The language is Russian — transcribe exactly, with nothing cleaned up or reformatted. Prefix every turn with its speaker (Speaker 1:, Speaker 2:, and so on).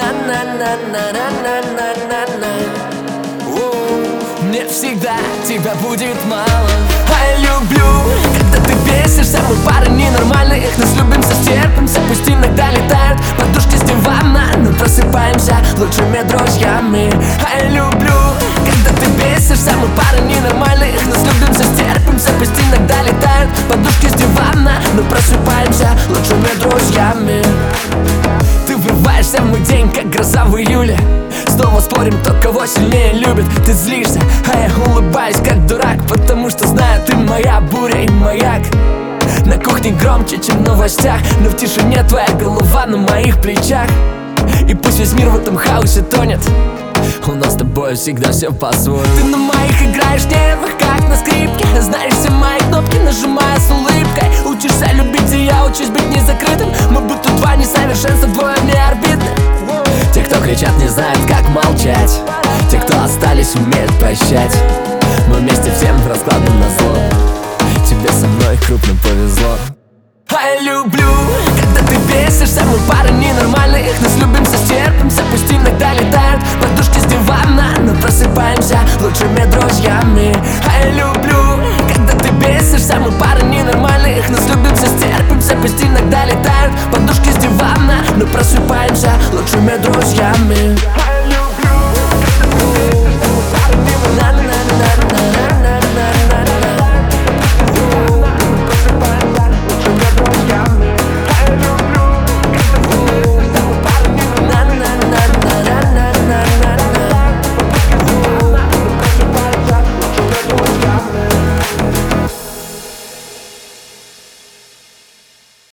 Speaker 1: Мне всегда тебя будет мало. А я люблю, когда ты бесишься. Мы пара ненормальных, нас любимся, стерпимся. Пусть иногда летают подушки с дивана, но просыпаемся лучшими друзьями. А я люблю, когда ты бесишься. Мы пара ненормальных, нас любимся, стерпимся. Пусть иногда летают подушки с дивана, но просыпаемся лучшими друзьями. Ты врываешься в мой день, как гроза в июле. Снова спорим, кто кого сильнее любит. Ты злишься, а я улыбаюсь, как дурак, потому что знаю, ты моя буря и маяк. На кухне громче, чем в новостях, но в тишине твоя голова на моих плечах. И пусть весь мир в этом хаосе тонет, у нас с тобой всегда все по-своему. Ты на моих играешь нервах, как на скрипке. Знаешь все мои кнопки, нажимая с улыбкой. Учишься любить, и я учусь быть незакрытым. Мы будто два несовершенства, двое мне орбитны. Те, кто кричат, не знают, как молчать. Те, кто остались, умеют прощать. Мы вместе всем раскладываем на зло. Тебе со мной крупно повезло. А я люблю, когда ты бесишься. Мы пара ненормальных, нас любимся, стерпимся. Пусть иногда летают подушки с дивана, но просыпаемся лучшими друзьями. А я люблю, когда ты бесишься. Мы пара ненормальных, нас любимся, стерпимся. Пусть иногда летают подушки с дивана, но просыпаемся лучшими друзьями.